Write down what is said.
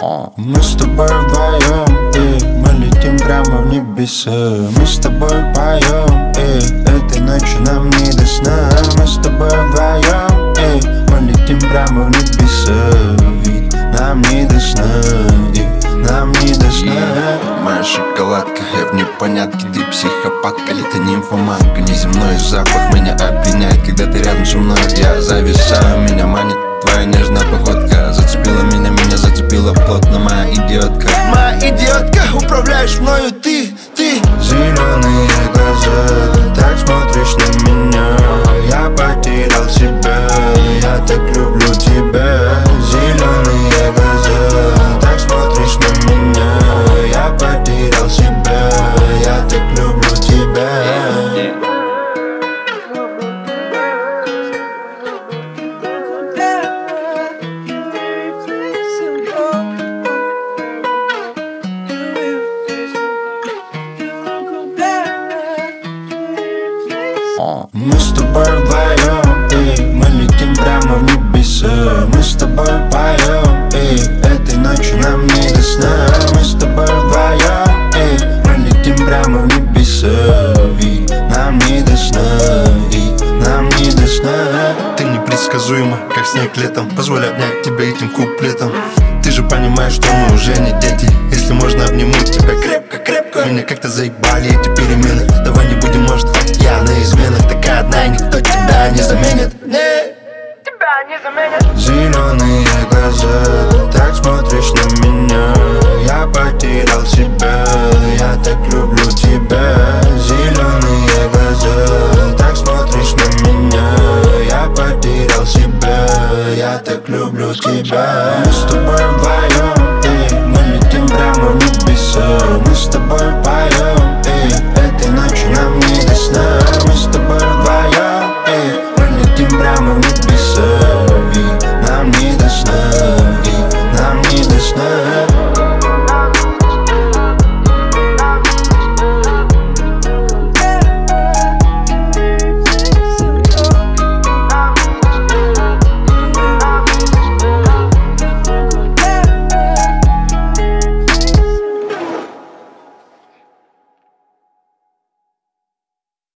Мы с тобой вдвоем, и мы летим прямо в небеса. Мы с тобой поем, и этой ночью нам не до сна. Мы с тобой вдвоем, и мы летим прямо в небеса. Ведь нам не до сна, и нам не до сна. Моя шоколадка, я в непонятке. Ты психопатка или ты нимфоманка? Неземной запах меня опьяняет, когда ты рядом со мной. Я зависаю, меня манит твоя нежная походка. Зацепила меня зацепила плотно моя идиотка. Моя идиотка, управляешь мною ты. Зеленые глаза, так смотришь на меня. Я потерял себя, я так люблю тебя. Зеленые глаза, так смотришь на меня. Я потерял себя, я так люблю тебя. Мы с тобой вдвоем, и мы летим прямо в небеса. Мы с тобой поем, и этой ночью нам не до сна. Мы с тобой вдвоем, и мы летим прямо в небеса. Ведь нам не до сна, и нам не до сна. Ты непредсказуема, как снег летом. Позволь обнять тебя этим куплетом. Ты же понимаешь, что мы уже не дети. Если можно, обниму тебя крепко. Меня как-то заебали эти перемены. Давай не будем, может, я на изменах. Такая одна, и никто тебя не заменит. Тебя не заменит. Зеленые глаза, так смотришь на меня. Я потерял себя, я так люблю тебя. Зеленые глаза, так смотришь на меня. Я потерял себя, я так люблю тебя. Мы с тобой вдвоем, и мы летим прямо в небеса. Мы с тобой поем, и этой ночью нам не до сна. Мы с тобой вдвоем, и мы летим прямо в небеса.